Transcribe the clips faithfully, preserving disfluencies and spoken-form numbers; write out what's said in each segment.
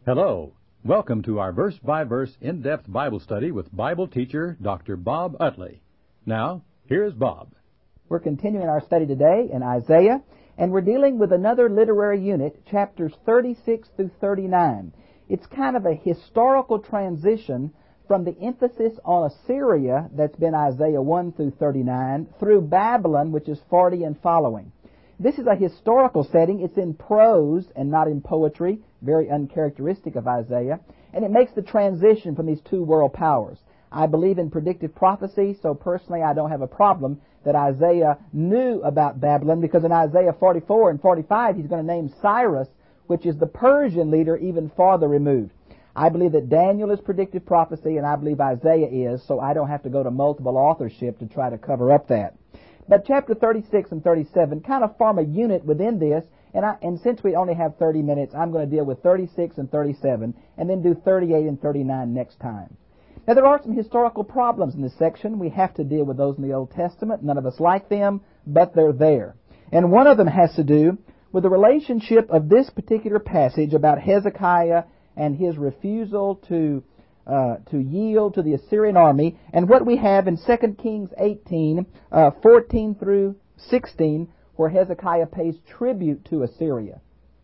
Hello. Welcome to our verse-by-verse in-depth Bible study with Bible teacher Doctor Bob Utley. Now, here's Bob. We're continuing our study today in Isaiah, and we're dealing with another literary unit, chapters thirty-six through thirty-nine. It's kind of a historical transition from the emphasis on Assyria, that's been Isaiah one through thirty-nine, through Babylon, which is forty and following. This is a historical setting. It's in prose and not in poetry, very uncharacteristic of Isaiah, and it makes the transition from these two world powers. I believe in predictive prophecy, so personally I don't have a problem that Isaiah knew about Babylon, because in Isaiah forty-four and forty-five he's going to name Cyrus, which is the Persian leader even farther removed. I believe that Daniel is predictive prophecy, and I believe Isaiah is, so I don't have to go to multiple authorship to try to cover up that. But chapter thirty-six and thirty-seven kind of form a unit within this, and, I, and since we only have thirty minutes, I'm going to deal with thirty-six and thirty-seven, and then do thirty-eight and thirty-nine next time. Now, there are some historical problems in this section. We have to deal with those in the Old Testament. None of us like them, but they're there. And one of them has to do with the relationship of this particular passage about Hezekiah and his refusal to uh, to yield to the Assyrian army, and what we have in Second Kings eighteen, uh, fourteen through sixteen, where Hezekiah pays tribute to Assyria.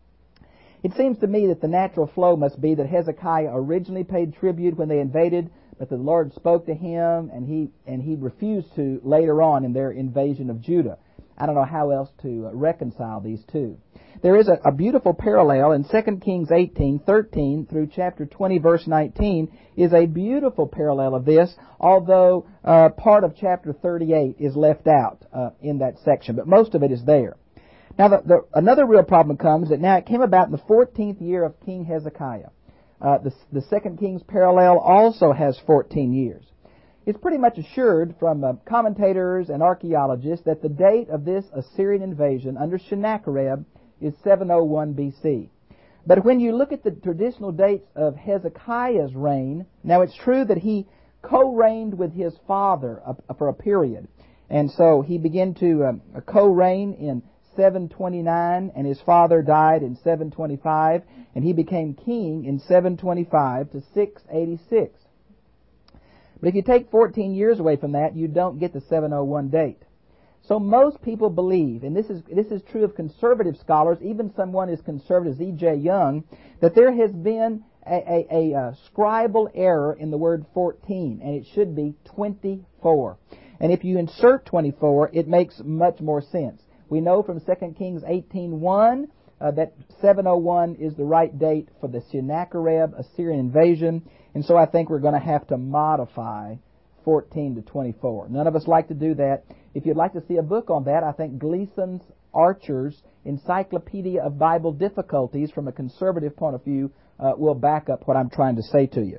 It seems to me that the natural flow must be that Hezekiah originally paid tribute when they invaded, but the Lord spoke to him, and he and he refused to later on in their invasion of Judah. I don't know how else to reconcile these two. There is a, a beautiful parallel in Second Kings eighteen, thirteen through chapter twenty, verse nineteen, is a beautiful parallel of this, although uh, part of chapter thirty-eight is left out uh, in that section, but most of it is there. Now, the, the, another real problem comes that now it came about in the fourteenth year of King Hezekiah. Uh, the, the Second Kings parallel also has fourteen years. It's pretty much assured from uh, commentators and archaeologists that the date of this Assyrian invasion under Sennacherib is seven oh one B C. But when you look at the traditional dates of Hezekiah's reign, now it's true that he co-reigned with his father uh, for a period. And so he began to um, co-reign in seven twenty-nine, and his father died in seven twenty-five, and he became king in seven twenty-five to six eighty-six. But if you take fourteen years away from that, you don't get the seven oh one date. So most people believe, and this is this is true of conservative scholars, even someone as conservative as E J Young, that there has been a, a, a, a scribal error in the word fourteen, and it should be twenty-four. And if you insert twenty-four, it makes much more sense. We know from Second Kings eighteen one uh, that seven oh one is the right date for the Sennacherib Assyrian invasion, and so I think we're going to have to modify fourteen to twenty-four. None of us like to do that. If you'd like to see a book on that, I think Gleason's Archer's Encyclopedia of Bible Difficulties from a conservative point of view uh, will back up what I'm trying to say to you.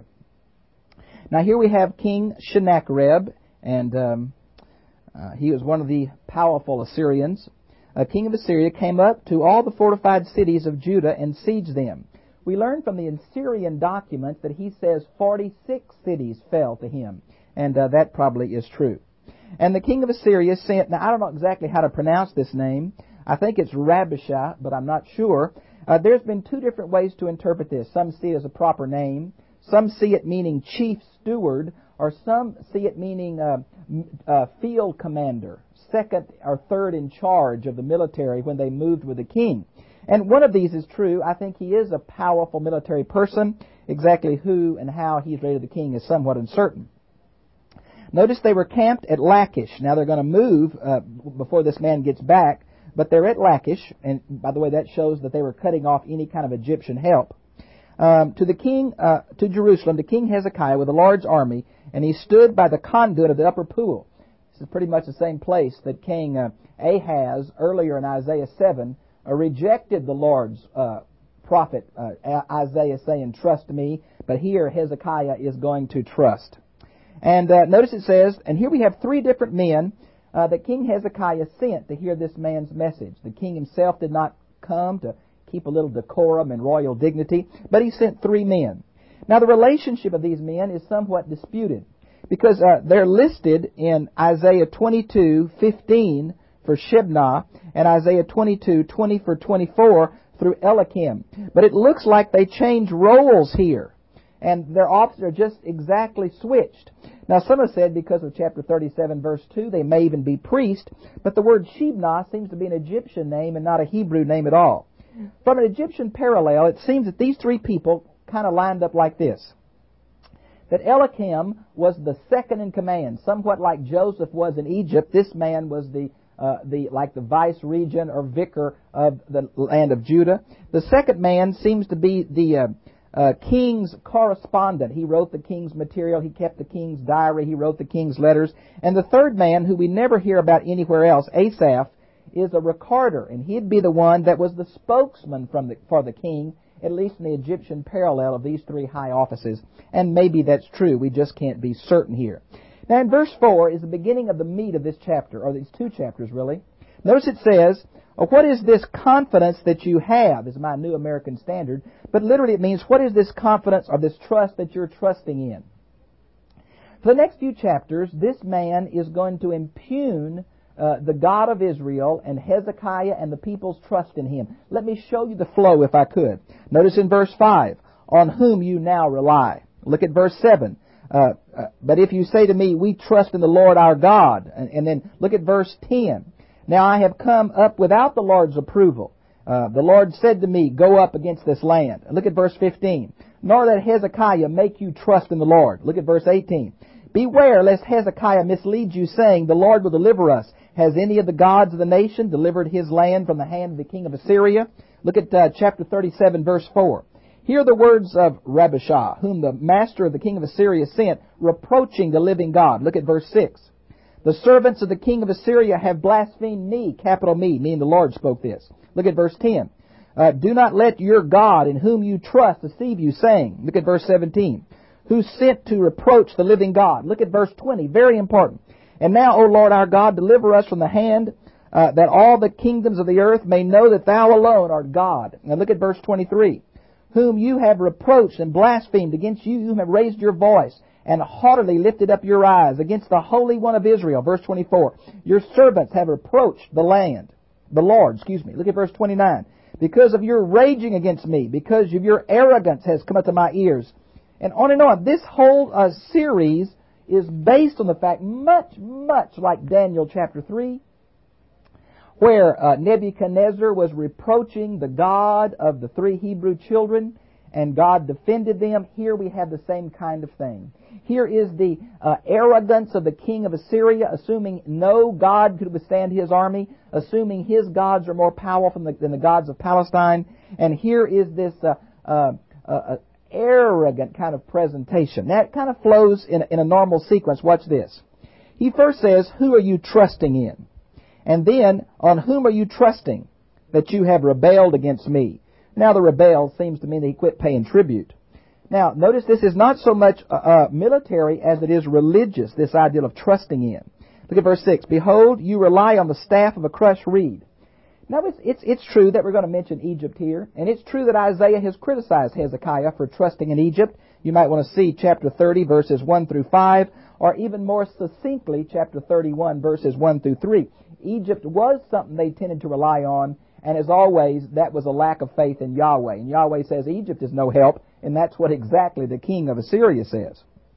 Now here we have King Sennacherib, and um, uh, he was one of the powerful Assyrians. A king of Assyria came up to all the fortified cities of Judah and sieged them. We learn from the Assyrian documents that he says forty-six cities fell to him, and uh, that probably is true. And the king of Assyria sent, now I don't know exactly how to pronounce this name. I think it's Rabishah, but I'm not sure. Uh, there's been two different ways to interpret this. Some see it as a proper name. Some see it meaning chief steward, or some see it meaning uh, uh, field commander, second or third in charge of the military when they moved with the king. And one of these is true. I think he is a powerful military person. Exactly who and how he's rated the king is somewhat uncertain. Notice they were camped at Lachish. Now they're going to move uh, before this man gets back, but they're at Lachish, and by the way, that shows that they were cutting off any kind of Egyptian help. Um, to the king, uh, to Jerusalem, to King Hezekiah with a large army, and he stood by the conduit of the upper pool. This is pretty much the same place that King uh, Ahaz, earlier in Isaiah seven, uh, rejected the Lord's uh, prophet uh, Isaiah, saying, "Trust me." But here Hezekiah is going to trust. And uh, notice it says, and here we have three different men uh, that King Hezekiah sent to hear this man's message. The king himself did not come to keep a little decorum and royal dignity, but he sent three men. Now the relationship of these men is somewhat disputed, because uh, they're listed in Isaiah twenty-two fifteen for Shebna and Isaiah twenty-two twenty for twenty-four through Eliakim. But it looks like they change roles here, and their offices are just exactly switched. Now, some have said because of chapter thirty-seven, verse two, they may even be priests, but the word Shebna seems to be an Egyptian name and not a Hebrew name at all. From an Egyptian parallel, it seems that these three people kind of lined up like this. That Eliakim was the second in command, somewhat like Joseph was in Egypt. This man was the uh, the like the vice regent or vicar of the land of Judah. The second man seems to be the uh, uh, king's correspondent. He wrote the king's material. He kept the king's diary. He wrote the king's letters. And the third man, who we never hear about anywhere else, Asaph, is a recorder, and he'd be the one that was the spokesman from the, for the king, at least in the Egyptian parallel of these three high offices. And maybe that's true. We just can't be certain here. Now, in verse four is the beginning of the meat of this chapter, or these two chapters, really. Notice it says, what is this confidence that you have, is my New American Standard. But literally it means, what is this confidence or this trust that you're trusting in? For the next few chapters, this man is going to impugn Uh, the God of Israel and Hezekiah and the people's trust in him. Let me show you the flow if I could. Notice in verse five, on whom you now rely. Look at verse seven. Uh, uh, but if you say to me, we trust in the Lord our God. And, and then look at verse ten. Now I have come up without the Lord's approval. Uh, the Lord said to me, go up against this land. Look at verse fifteen. Nor let Hezekiah make you trust in the Lord. Look at verse eighteen. Beware lest Hezekiah mislead you, saying, the Lord will deliver us. Has any of the gods of the nation delivered his land from the hand of the king of Assyria? Look at uh, chapter thirty-seven, verse four. Hear the words of Rabashah, whom the master of the king of Assyria sent, reproaching the living God. Look at verse six. The servants of the king of Assyria have blasphemed me, capital me, meaning the Lord spoke this. Look at verse ten. Uh, Do not let your God, in whom you trust, deceive you, saying. Look at verse seventeen. Who sent to reproach the living God. Look at verse twenty, very important. And now, O Lord our God, deliver us from the hand, uh, that all the kingdoms of the earth may know that Thou alone art God. Now look at verse twenty-three. Whom you have reproached and blasphemed, against you whom have raised your voice, and haughtily lifted up your eyes, against the Holy One of Israel. Verse twenty-four. Your servants have reproached the land, the Lord, excuse me. Look at verse twenty-nine. Because of your raging against me, because of your arrogance has come up to my ears. And on and on. This whole uh, series is based on the fact, much, much like Daniel chapter three, where uh, Nebuchadnezzar was reproaching the God of the three Hebrew children, and God defended them. Here we have the same kind of thing. Here is the uh, arrogance of the king of Assyria, assuming no God could withstand his army, assuming his gods are more powerful than the, than the gods of Palestine. And here is this uh, uh, uh, arrogant kind of presentation. That kind of flows in, in a normal sequence. Watch this. He first says, who are you trusting in? And then, on whom are you trusting that you have rebelled against me? Now the rebel seems to mean that he quit paying tribute. Now, notice this is not so much uh, uh, military as it is religious, this idea of trusting in. Look at verse six. Behold, you rely on the staff of a crushed reed. Now, it's, it's, it's true that we're going to mention Egypt here, and it's true that Isaiah has criticized Hezekiah for trusting in Egypt. You might want to see chapter thirty, verses one through five, or even more succinctly, chapter thirty-one, verses one through three. Egypt was something they tended to rely on, and as always, that was a lack of faith in Yahweh. And Yahweh says Egypt is no help, and that's what exactly the king of Assyria says.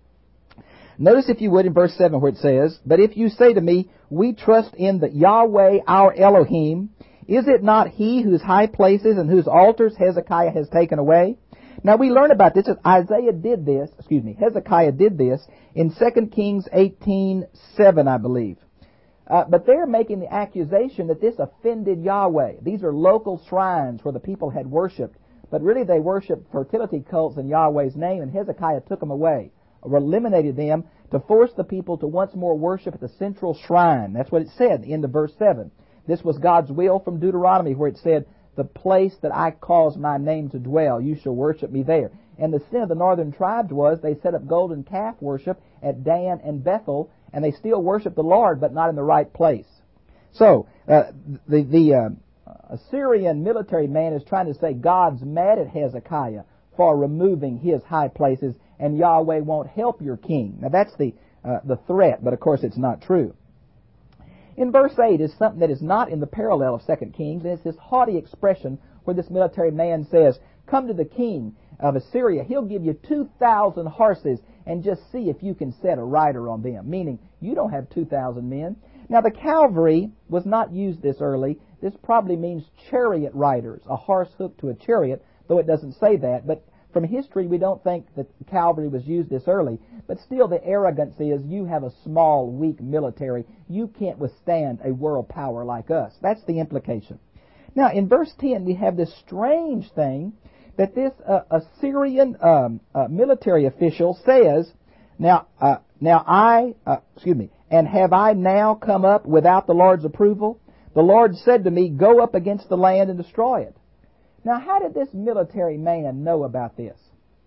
Notice, if you would, in verse seven where it says, but if you say to me, we trust in the Yahweh our Elohim, is it not he whose high places and whose altars Hezekiah has taken away? Now we learn about this. Isaiah did this, excuse me, Hezekiah did this in Second Kings eighteen seven, I believe. Uh, but they're making the accusation that this offended Yahweh. These are local shrines where the people had worshipped, but really they worshipped fertility cults in Yahweh's name, and Hezekiah took them away, or eliminated them, to force the people to once more worship at the central shrine. That's what it said in the verse seven. This was God's will from Deuteronomy, where it said, the place that I cause my name to dwell, you shall worship me there. And the sin of the northern tribes was they set up golden calf worship at Dan and Bethel, and they still worship the Lord, but not in the right place. So, uh, the, the uh, Assyrian military man is trying to say God's mad at Hezekiah for removing his high places, and Yahweh won't help your king. Now that's the, uh, the threat, but of course it's not true. In verse eight is something that is not in the parallel of Second Kings, and it's this haughty expression, where this military man says, "Come to the king of Assyria. He'll give you two thousand horses, and just see if you can set a rider on them." Meaning, you don't have two thousand men. Now, the cavalry was not used this early. This probably means chariot riders, a horse hooked to a chariot, though it doesn't say that. But from history, we don't think that cavalry was used this early. But still, the arrogance is, you have a small, weak military. You can't withstand a world power like us. That's the implication. Now, in verse ten, we have this strange thing that this uh, Assyrian um, uh, military official says, Now, uh, now I, uh, excuse me, and have I now come up without the Lord's approval? The Lord said to me, go up against the land and destroy it. Now, how did this military man know about this?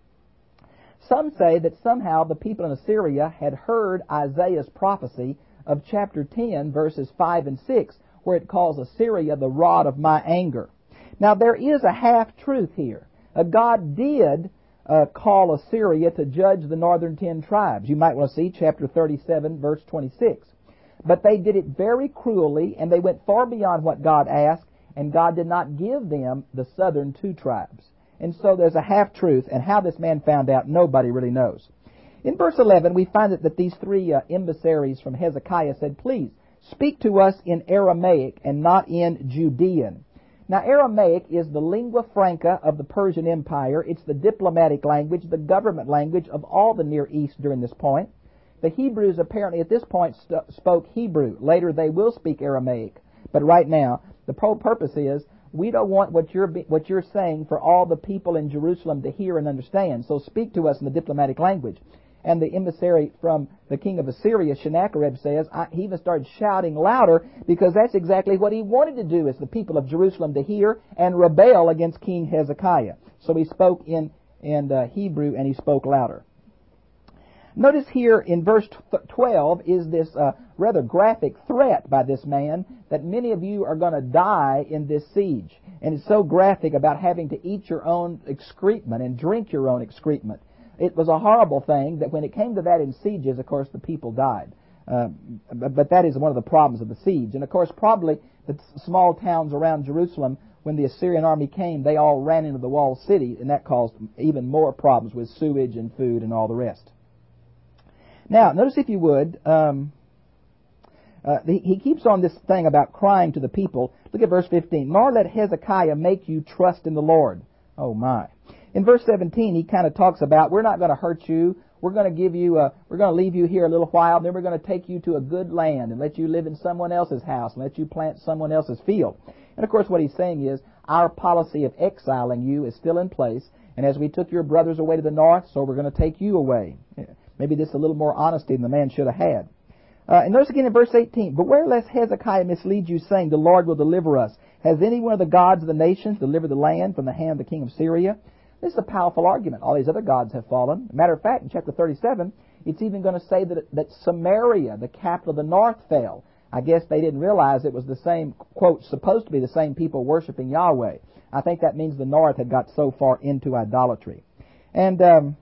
Some say that somehow the people in Assyria had heard Isaiah's prophecy of chapter ten, verses five and six, where it calls Assyria the rod of my anger. Now, there is a half-truth here. Uh, God did uh, call Assyria to judge the northern ten tribes. You might want to see chapter thirty-seven, verse twenty-six. But they did it very cruelly, and they went far beyond what God asked, and God did not give them the southern two tribes. And so there's a half-truth, and how this man found out, nobody really knows. In verse eleven, we find that, that these three uh, emissaries from Hezekiah said, please, speak to us in Aramaic and not in Judean. Now, Aramaic is the lingua franca of the Persian Empire. It's the diplomatic language, the government language of all the Near East during this point. The Hebrews apparently at this point st- spoke Hebrew. Later they will speak Aramaic. But right now, the whole purpose is, we don't want what you're be, what you're saying for all the people in Jerusalem to hear and understand. So speak to us in the diplomatic language. And the emissary from the king of Assyria, Sennacherib, says, I, he even started shouting louder, because that's exactly what he wanted to do, is the people of Jerusalem to hear and rebel against King Hezekiah. So he spoke in, in uh, Hebrew, and he spoke louder. Notice here in verse twelve is this uh, rather graphic threat by this man that many of you are going to die in this siege. And it's so graphic about having to eat your own excrement and drink your own excrement. It was a horrible thing that when it came to that in sieges, of course, the people died. Uh, but, but that is one of the problems of the siege. And, of course, probably the small towns around Jerusalem, when the Assyrian army came, they all ran into the walled city, and that caused even more problems with sewage and food and all the rest. Now, notice if you would, um, uh, he, he keeps on this thing about crying to the people. Look at verse fifteen. Nor let Hezekiah make you trust in the Lord. Oh, my. In verse seventeen, he kind of talks about, we're not going to hurt you. We're going to give you, a, we're going to leave you here a little while, and then we're going to take you to a good land and let you live in someone else's house and let you plant someone else's field. And, of course, what he's saying is, our policy of exiling you is still in place, and as we took your brothers away to the north, so we're going to take you away. Maybe this is a little more honesty than the man should have had. Uh, and notice again in verse eighteen, beware lest Hezekiah mislead you, saying, the Lord will deliver us. Has any one of the gods of the nations delivered the land from the hand of the king of Syria? This is a powerful argument. All these other gods have fallen. Matter of fact, in chapter thirty-seven, it's even going to say that, that Samaria, the capital of the north, fell. I guess they didn't realize it was the same, quote, supposed to be the same people worshiping Yahweh. I think that means the north had got so far into idolatry. And um,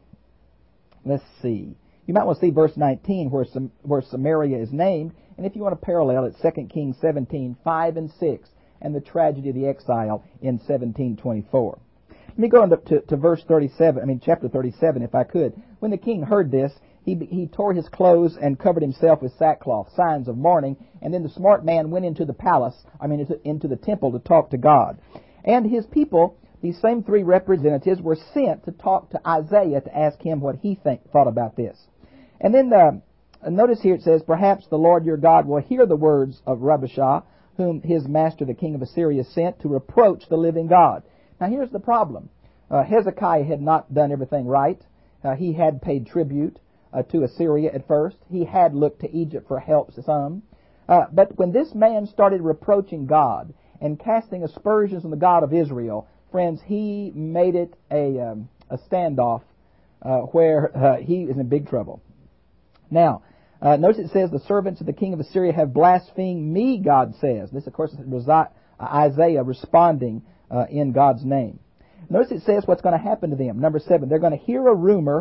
let's see. You might want to see verse nineteen where, Sam, where Samaria is named. And if you want to parallel it, Second Kings seventeen, five and six, and the tragedy of the exile in seventeen twenty-four. Let me go into to, to verse thirty-seven, I mean chapter thirty-seven if I could. When the king heard this, he, he tore his clothes and covered himself with sackcloth, signs of mourning. And then the smart man went into the palace, I mean into, into the temple to talk to God. And his people, these same three representatives, were sent to talk to Isaiah to ask him what he think, thought about this. And then uh, notice here it says, perhaps the Lord your God will hear the words of Rabashah, whom his master the king of Assyria sent to reproach the living God. Now here's the problem. Uh, Hezekiah had not done everything right. Uh, he had paid tribute uh, to Assyria at first. He had looked to Egypt for help some. Uh, but when this man started reproaching God and casting aspersions on the God of Israel, friends, he made it a, um, a standoff uh, where uh, he is in big trouble. Now, uh, notice it says, the servants of the king of Assyria have blasphemed me, God says. This, of course, is Isaiah responding uh, in God's name. Notice it says what's going to happen to them. Number seven, they're going to hear a rumor.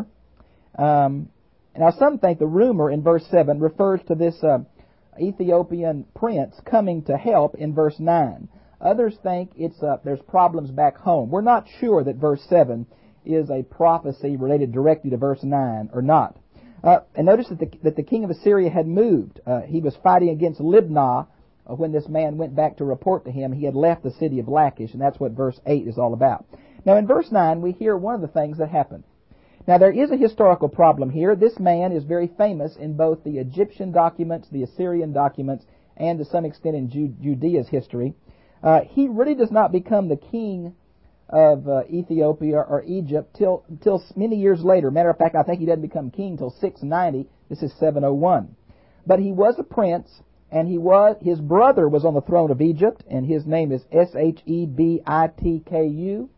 Um, now, some think the rumor in verse seven refers to this uh, Ethiopian prince coming to help in verse nine. Others think it's uh, there's problems back home. We're not sure that verse seven is a prophecy related directly to verse nine or not. Uh, and notice that the, that the king of Assyria had moved. Uh, he was fighting against Libnah uh, when this man went back to report to him. He had left the city of Lachish, and that's what verse eight is all about. Now in verse nine we hear one of the things that happened. Now there is a historical problem here. This man is very famous in both the Egyptian documents, the Assyrian documents, and to some extent in Ju- Judea's history. Uh, he really does not become the king of uh, Ethiopia or Egypt till till many years later. Matter of fact, I think he doesn't become king till six ninety. This is seven oh one. But he was a prince, and he was his brother was on the throne of Egypt, and his name is S H E B I T K U.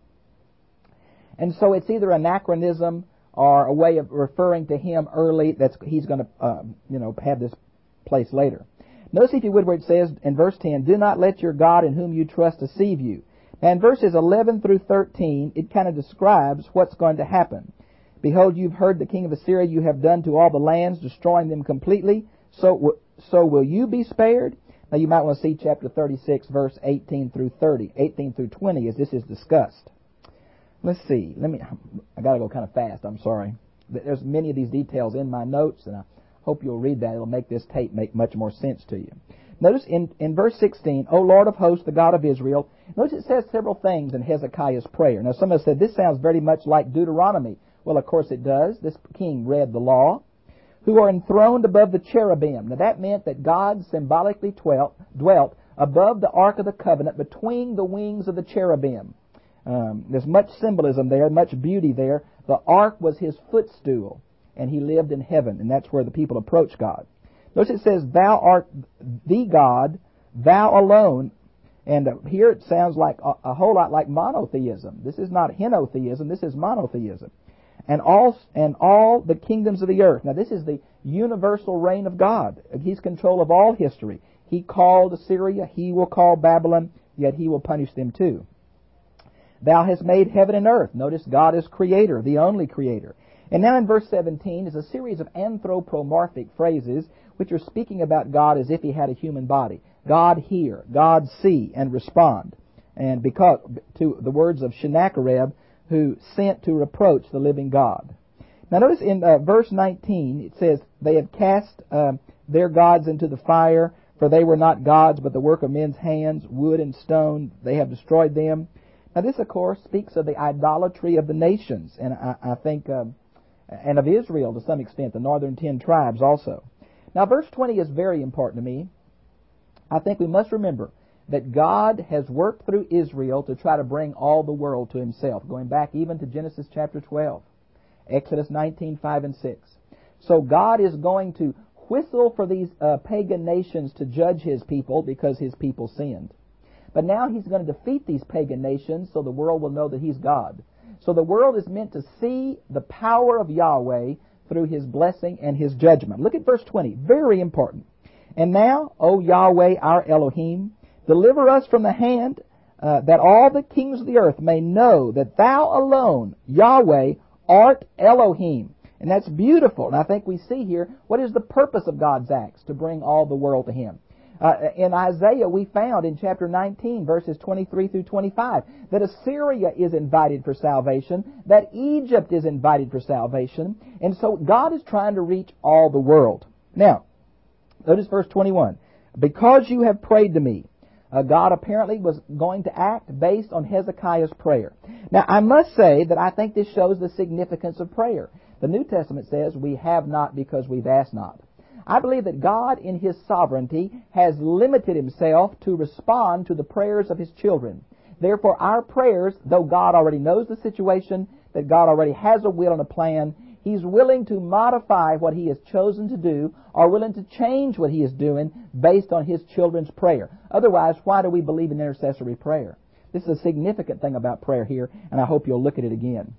And so it's either anachronism or a way of referring to him early. That's he's going to uh, you know have this place later. Notice, if you would, where it says in verse ten, "Do not let your God in whom you trust deceive you." Now in verses eleven through thirteen, it kind of describes what's going to happen. "Behold, you've heard the king of Assyria you have done to all the lands, destroying them completely. So, so will you be spared?" Now you might want to see chapter thirty-six, verse eighteen through thirty, eighteen through twenty, as this is discussed. Let's see. Let me. I got to go kind of fast. I'm sorry. There's many of these details in my notes, and I hope you'll read that. It'll make this tape make much more sense to you. Notice in, in verse sixteen, "O Lord of hosts, the God of Israel." Notice it says several things in Hezekiah's prayer. Now some have said this sounds very much like Deuteronomy. Well, of course it does. This king read the law. "Who are enthroned above the cherubim." Now that meant that God symbolically dwelt, dwelt above the Ark of the Covenant, between the wings of the cherubim. Um, there's much symbolism there, much beauty there. The Ark was his footstool, and he lived in heaven, and that's where the people approach God. Notice it says, "Thou art the God, thou alone." And uh, here it sounds like a, a whole lot like monotheism. This is not henotheism, this is monotheism. And all, and all the kingdoms of the earth. Now this is the universal reign of God. He's control of all history. He called Assyria, he will call Babylon, yet he will punish them too. "Thou hast made heaven and earth." Notice God is creator, the only creator. And now in verse seventeen is a series of anthropomorphic phrases which are speaking about God as if he had a human body. God hear, God see, and respond. And because to the words of Sennacherib, who sent to reproach the living God. Now notice in uh, verse nineteen, it says, "They have cast uh, their gods into the fire, for they were not gods, but the work of men's hands, wood and stone. They have destroyed them." Now this, of course, speaks of the idolatry of the nations, and I, I think, uh, and of Israel to some extent, the northern ten tribes also. Now verse twenty is very important to me. I think we must remember that God has worked through Israel to try to bring all the world to himself, going back even to Genesis chapter twelve, Exodus nineteen, five and six. So God is going to whistle for these uh, pagan nations to judge his people because his people sinned. But now he's going to defeat these pagan nations so the world will know that he's God. So the world is meant to see the power of Yahweh through his blessing and his judgment. Look at verse twenty. Very important. "And now, O Yahweh our Elohim, deliver us from the hand, uh, that all the kings of the earth may know that thou alone, Yahweh, art Elohim." And that's beautiful. And I think we see here, what is the purpose of God's acts? To bring all the world to him. Uh, in Isaiah, we found in chapter nineteen, verses twenty-three through twenty-five, that Assyria is invited for salvation, that Egypt is invited for salvation, and so God is trying to reach all the world. Now, notice verse twenty-one. "Because you have prayed to me." Uh, God apparently was going to act based on Hezekiah's prayer. Now, I must say that I think this shows the significance of prayer. The New Testament says, "We have not because we've asked not." I believe that God, in his sovereignty, has limited himself to respond to the prayers of his children. Therefore, our prayers, though God already knows the situation, that God already has a will and a plan, he's willing to modify what he has chosen to do, or willing to change what he is doing based on his children's prayer. Otherwise, why do we believe in intercessory prayer? This is a significant thing about prayer here, and I hope you'll look at it again.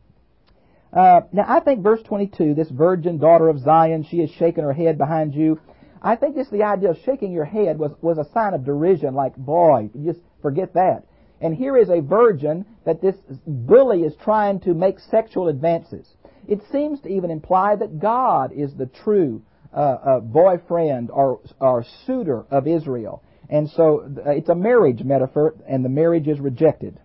Uh, now, I think verse twenty-two, this virgin daughter of Zion, she has shaken her head behind you. I think just the idea of shaking your head was, was a sign of derision, like, boy, just forget that. And here is a virgin that this bully is trying to make sexual advances. It seems to even imply that God is the true uh, uh, boyfriend or, or suitor of Israel. And so uh, it's a marriage metaphor, and the marriage is rejected.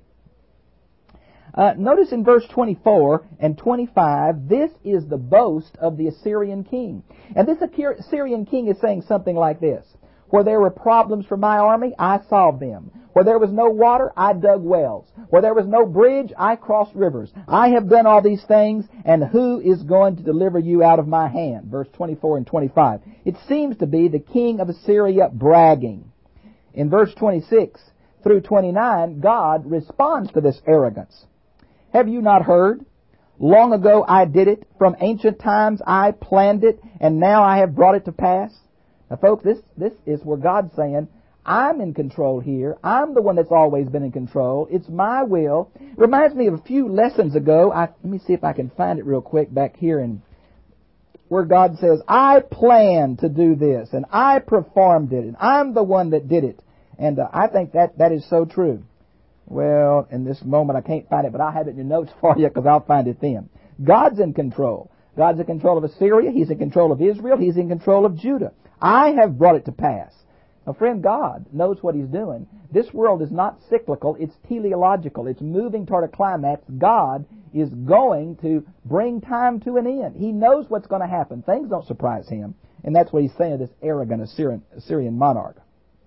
Uh, notice in verse twenty-four and twenty-five, this is the boast of the Assyrian king. And this Assyrian king is saying something like this. Where there were problems for my army, I solved them. Where there was no water, I dug wells. Where there was no bridge, I crossed rivers. I have done all these things, and who is going to deliver you out of my hand? Verse twenty-four and twenty-five. It seems to be the king of Assyria bragging. In verse twenty-six through twenty-nine, God responds to this arrogance. Have you not heard? Long ago I did it. From ancient times I planned it, and now I have brought it to pass. Now, folks, this, this is where God's saying, I'm in control here. I'm the one that's always been in control. It's my will. It reminds me of a few lessons ago. I, let me see if I can find it real quick back here in where God says, I planned to do this, and I performed it, and I'm the one that did it. And uh, I think that, that is so true. Well, in this moment I can't find it, but I'll have it in your notes for you because I'll find it then. God's in control. God's in control of Assyria. He's in control of Israel. He's in control of Judah. I have brought it to pass. Now, friend, God knows what He's doing. This world is not cyclical. It's teleological. It's moving toward a climax. God is going to bring time to an end. He knows what's going to happen. Things don't surprise Him. And that's what He's saying to this arrogant Assyrian, Assyrian monarch.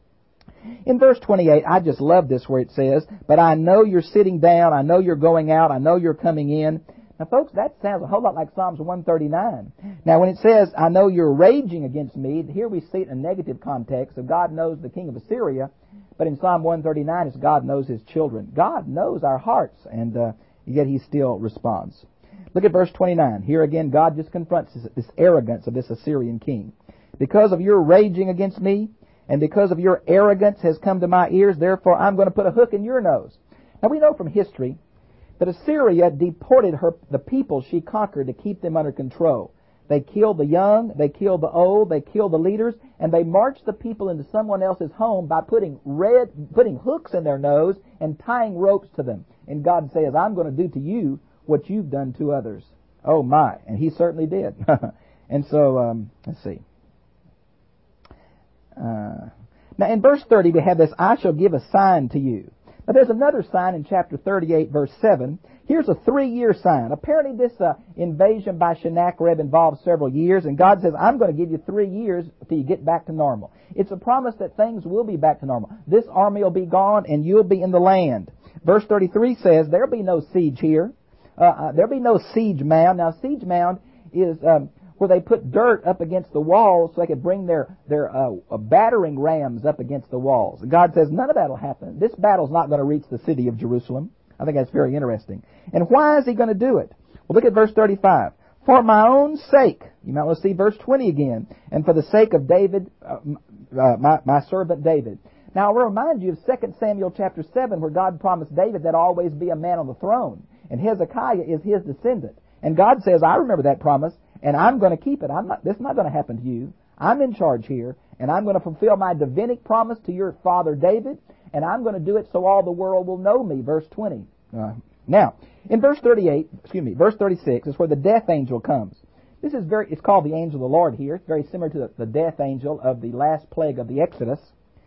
In verse twenty-eight, I just love this where it says, but I know you're sitting down, I know you're going out, I know you're coming in. Now, folks, that sounds a whole lot like Psalms one thirty-nine. Now, when it says, I know you're raging against me, here we see it in a negative context. So God knows the king of Assyria, but in Psalm one thirty-nine, it's God knows His children. God knows our hearts, and uh, yet He still responds. Look at verse twenty-nine. Here again, God just confronts this, this arrogance of this Assyrian king. Because of your raging against me, and because of your arrogance has come to my ears, therefore I'm going to put a hook in your nose. Now, we know from history that Assyria deported her, the people she conquered to keep them under control. They killed the young, they killed the old, they killed the leaders, and they marched the people into someone else's home by putting red, putting hooks in their nose and tying ropes to them. And God says, I'm going to do to you what you've done to others. Oh my. And He certainly did. And so, um, let's see. Uh, now in verse thirty we have this, I shall give a sign to you. Now there's another sign in chapter thirty-eight verse seven. Here's a three-year sign. Apparently this uh, invasion by Sennacherib involved several years, and God says, I'm going to give you three years till you get back to normal. It's a promise that things will be back to normal. This army will be gone and you'll be in the land. Verse thirty-three says, there'll be no siege here. Uh, uh, there'll be no siege mound. Now siege mound is um, where they put dirt up against the walls so they could bring their, their uh, battering rams up against the walls. God says none of that will happen. This battle's not going to reach the city of Jerusalem. I think that's very interesting. And why is He going to do it? Well, look at verse thirty-five. For my own sake, you might want to see verse twenty again, and for the sake of David, uh, uh, my, my servant David. Now, I'll remind you of Second Samuel chapter seven, where God promised David that always be a man on the throne, and Hezekiah is his descendant. And God says, I remember that promise, and I'm going to keep it. I'm not, this is not going to happen to you. I'm in charge here, and I'm going to fulfill my Davidic promise to your father David, and I'm going to do it so all the world will know me. Verse twenty. Uh, now, in verse thirty-eight, excuse me, verse thirty-six is where the death angel comes. This is very, it's called the angel of the Lord here. It's very similar to the, the death angel of the last plague of the Exodus.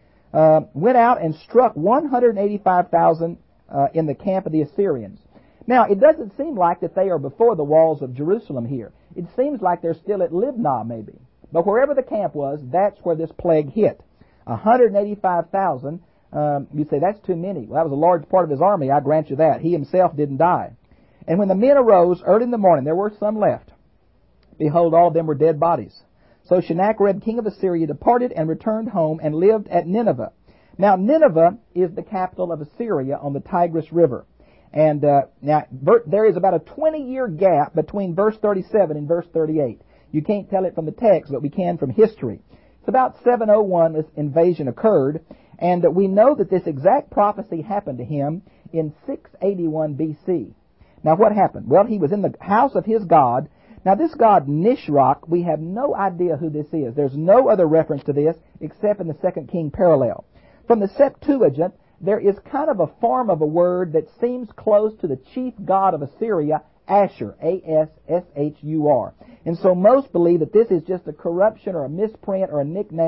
Uh, went out and struck one hundred eighty-five thousand uh, in the camp of the Assyrians. Now, it doesn't seem like that they are before the walls of Jerusalem here. It seems like they're still at Libnah, maybe. But wherever the camp was, that's where this plague hit. one hundred eighty-five thousand. Um, you say, that's too many. Well, that was a large part of his army, I grant you that. He himself didn't die. And when the men arose early in the morning, there were some left. Behold, all of them were dead bodies. So Sennacherib, king of Assyria, departed and returned home and lived at Nineveh. Now, Nineveh is the capital of Assyria on the Tigris River. And uh, now ver- there is about a twenty-year gap between verse thirty-seven and verse thirty-eight. You can't tell it from the text, but we can from history. It's about seven oh one this invasion occurred, and uh, we know that this exact prophecy happened to him in six eighty-one B C. Now what happened? Well, he was in the house of his god. Now this god Nisroch, we have no idea who this is. There's no other reference to this except in the Second King parallel. From the Septuagint, there is kind of a form of a word that seems close to the chief god of Assyria, Ashur, A S S H U R. And so most believe that this is just a corruption or a misprint or a nickname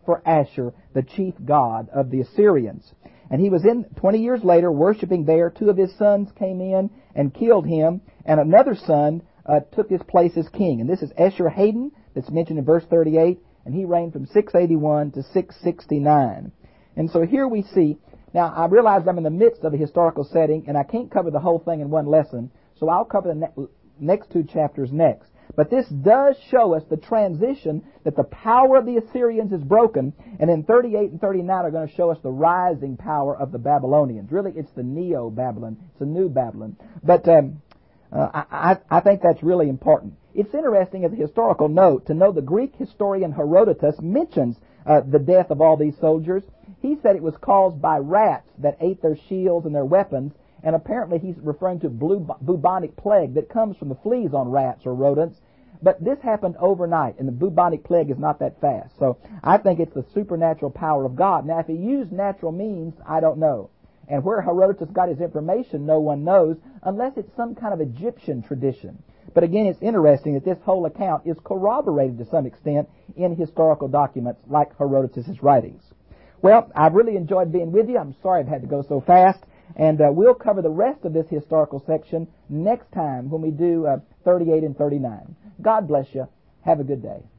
for Ashur, the chief god of the Assyrians. And he was in, twenty years later, worshiping there. Two of his sons came in and killed him, and another son uh, took his place as king. And this is Esarhaddon, that's mentioned in verse thirty-eight, and he reigned from six eighty-one to six sixty-nine. And so here we see, now I realize I'm in the midst of a historical setting, and I can't cover the whole thing in one lesson, so I'll cover the ne- next two chapters next. But this does show us the transition that the power of the Assyrians is broken, and in thirty-eight and thirty-nine are going to show us the rising power of the Babylonians. Really, it's the Neo-Babylon. It's a new Babylon. But um, uh, I, I think that's really important. It's interesting as a historical note to know the Greek historian Herodotus mentions uh, the death of all these soldiers. He said it was caused by rats that ate their shields and their weapons, and apparently he's referring to blue, bubonic plague that comes from the fleas on rats or rodents. But this happened overnight, and the bubonic plague is not that fast. So I think it's the supernatural power of God. Now, if he used natural means, I don't know. And where Herodotus got his information, no one knows, unless it's some kind of Egyptian tradition. But again, it's interesting that this whole account is corroborated to some extent in historical documents like Herodotus' writings. Well, I've really enjoyed being with you. I'm sorry I've had to go so fast. And uh, we'll cover the rest of this historical section next time when we do uh, thirty-eight and thirty-nine. God bless you. Have a good day.